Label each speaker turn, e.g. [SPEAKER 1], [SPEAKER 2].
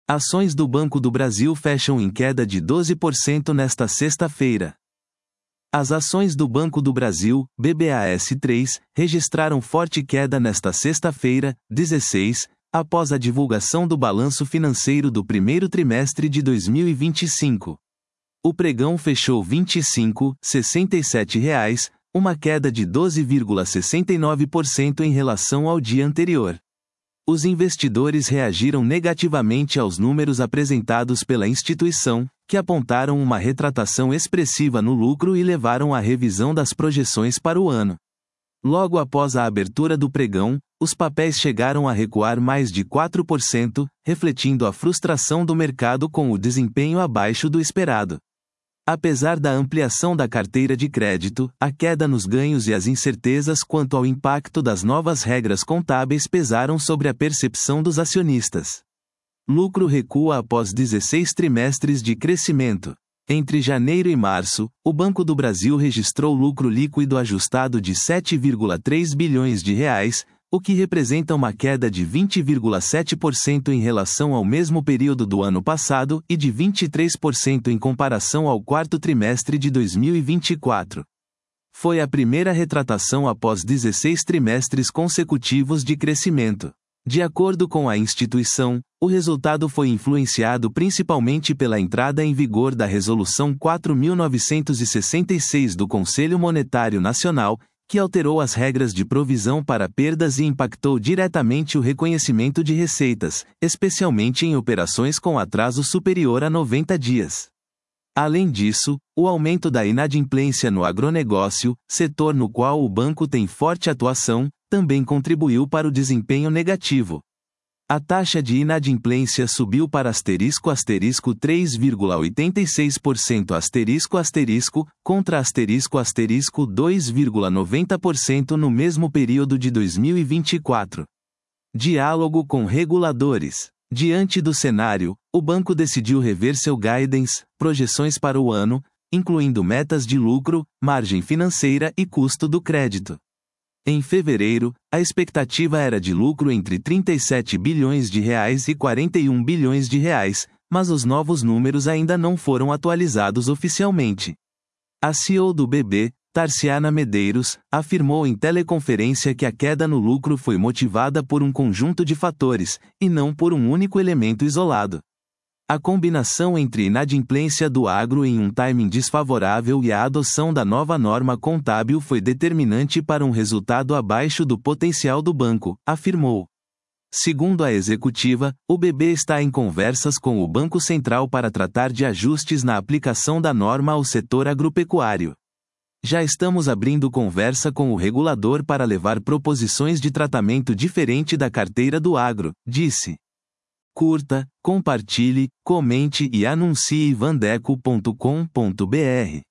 [SPEAKER 1] Ações do Banco do Brasil fecham em queda de 12% nesta sexta-feira. As ações do Banco do Brasil, BBAS3, registraram forte queda nesta sexta-feira, 16, após a divulgação do balanço financeiro do primeiro trimestre de 2025. O pregão fechou R$ 25,67, uma queda de 12,69% em relação ao dia anterior. Os investidores reagiram negativamente aos números apresentados pela instituição, que apontaram uma retratação expressiva no lucro e levaram à revisão das projeções para o ano. Logo após a abertura do pregão, os papéis chegaram a recuar mais de 4%, refletindo a frustração do mercado com o desempenho abaixo do esperado. Apesar da ampliação da carteira de crédito, a queda nos ganhos e as incertezas quanto ao impacto das novas regras contábeis pesaram sobre a percepção dos acionistas. Lucro recua após 16 trimestres de crescimento. Entre janeiro e março, o Banco do Brasil registrou lucro líquido ajustado de R$ 7,3 bilhões, o que representa uma queda de 20,7% em relação ao mesmo período do ano passado e de 23% em comparação ao quarto trimestre de 2024. Foi a primeira retratação após 16 trimestres consecutivos de crescimento. De acordo com a instituição, o resultado foi influenciado principalmente pela entrada em vigor da Resolução 4.966 do Conselho Monetário Nacional, que alterou as regras de provisão para perdas e impactou diretamente o reconhecimento de receitas, especialmente em operações com atraso superior a 90 dias. Além disso, o aumento da inadimplência no agronegócio, setor no qual o banco tem forte atuação, também contribuiu para o desempenho negativo. A taxa de inadimplência subiu para *** 3,86% contra ** 2,90% no mesmo período de 2024. Diálogo com reguladores. Diante do cenário, o banco decidiu rever seu guidance, projeções para o ano, incluindo metas de lucro, margem financeira e custo do crédito. Em fevereiro, a expectativa era de lucro entre R$ 37 bilhões e R$ 41 bilhões, mas os novos números ainda não foram atualizados oficialmente. A CEO do BB, Tarciana Medeiros, afirmou em teleconferência que a queda no lucro foi motivada por um conjunto de fatores, e não por um único elemento isolado. A combinação entre inadimplência do agro em um timing desfavorável e a adoção da nova norma contábil foi determinante para um resultado abaixo do potencial do banco, afirmou. Segundo a executiva, o BB está em conversas com o Banco Central para tratar de ajustes na aplicação da norma ao setor agropecuário. Já estamos abrindo conversa com o regulador para levar proposições de tratamento diferente da carteira do agro, disse. Curta, compartilhe, comente e anuncie vandeco.com.br.